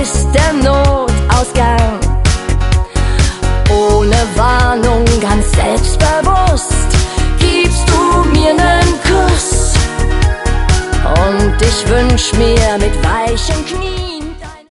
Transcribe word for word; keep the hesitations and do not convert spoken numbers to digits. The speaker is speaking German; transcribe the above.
ist der Notausgang. Ohne Warnung, ganz selbstbewusst, gibst du mir nen Kuss. Und ich wünsch mir mit weichen Knien